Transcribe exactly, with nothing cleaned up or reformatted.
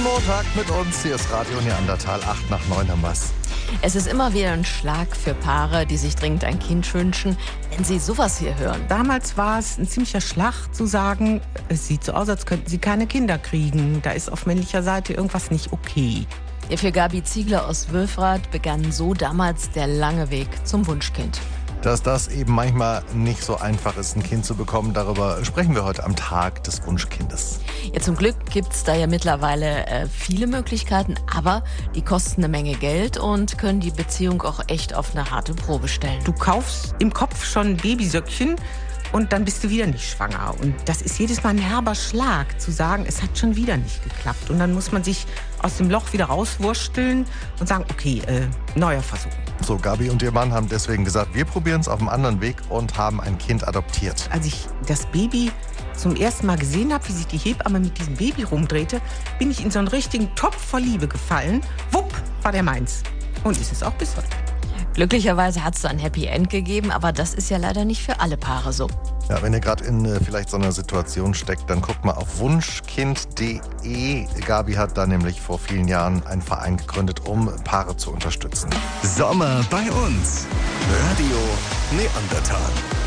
Montag mit uns. Hier ist Radio Neandertal, acht nach neun haben wir's. Es ist immer wieder ein Schlag für Paare, die sich dringend ein Kind wünschen, wenn sie sowas hier hören. Damals war es ein ziemlicher Schlag zu sagen, es sieht so aus, als könnten sie keine Kinder kriegen. Da ist auf männlicher Seite irgendwas nicht okay. Für Gabi Ziegler aus Wülfrath begann so damals der lange Weg zum Wunschkind. Dass das eben manchmal nicht so einfach ist, ein Kind zu bekommen, darüber sprechen wir heute am Tag des Wunschkindes. Ja, zum Glück gibt es da ja mittlerweile äh, viele Möglichkeiten, aber die kosten eine Menge Geld und können die Beziehung auch echt auf eine harte Probe stellen. Du kaufst im Kopf schon Babysöckchen und dann bist du wieder nicht schwanger. Und das ist jedes Mal ein herber Schlag, zu sagen, es hat schon wieder nicht geklappt. Und dann muss man sich aus dem Loch wieder rauswursteln und sagen, okay, äh, neuer Versuch. So, Gabi und ihr Mann haben deswegen gesagt, wir probieren es auf einem anderen Weg und haben ein Kind adoptiert. Als ich das Baby zum ersten Mal gesehen habe, wie sich die Hebamme mit diesem Baby rumdrehte, bin ich in so einen richtigen Topf voll Liebe gefallen. Wupp, war der meins. Und ist es auch bis heute. Glücklicherweise hat es da ein Happy End gegeben, aber das ist ja leider nicht für alle Paare so. Ja, wenn ihr gerade in äh, vielleicht so einer Situation steckt, dann guckt mal auf wunschkind punkt de. Gabi hat da nämlich vor vielen Jahren einen Verein gegründet, um Paare zu unterstützen. Sommer bei uns. Radio Neandertal.